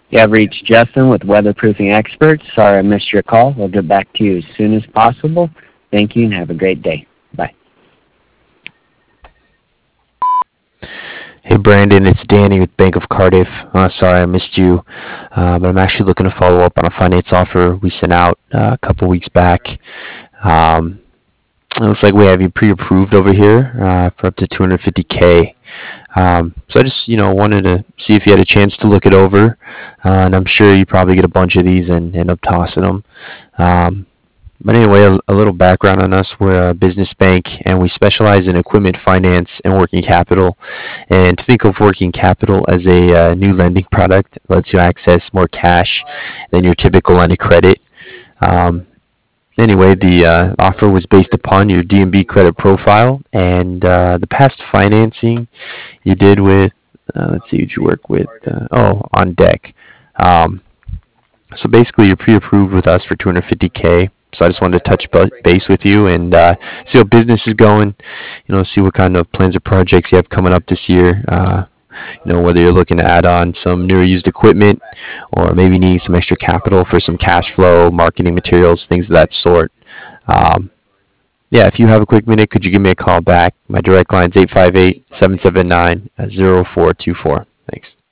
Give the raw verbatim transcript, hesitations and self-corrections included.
You have reached Justin with Weatherproofing Experts. Sorry I missed your call. We'll get back to you as soon as possible. Thank you and have a great day. Bye. Hey Brandon, it's Danny with Bank of Cardiff. Uh, sorry I missed you, uh, but I'm actually looking to follow up on a finance offer we sent out uh, a couple weeks back. Um, it looks like we have you pre-approved over here uh, for up to two hundred fifty k. Um, so I just, you know, wanted to see if you had a chance to look it over, uh, and I'm sure you probably get a bunch of these and end up tossing them. Um, but anyway, a, a little background on us. We're a business bank and we specialize in equipment finance and working capital. And to think of working capital as a uh, new lending product, it lets you access more cash than your typical line of credit. Um, anyway, the uh, offer was based upon your D and B credit profile and uh, the past financing you did with, uh, let's see, who'd you work with? Uh, oh, on deck. Um, so basically, you're pre-approved with us for two hundred fifty k. So I just wanted to touch base with you and uh, see how business is going. You know, see what kind of plans or projects you have coming up this year. Uh, you know, whether you're looking to add on some newer used equipment or maybe need some extra capital for some cash flow, marketing materials, things of that sort. Um, yeah, if you have a quick minute, could you give me a call back? My direct line is eight five eight, seven seven nine, zero four two four. Thanks.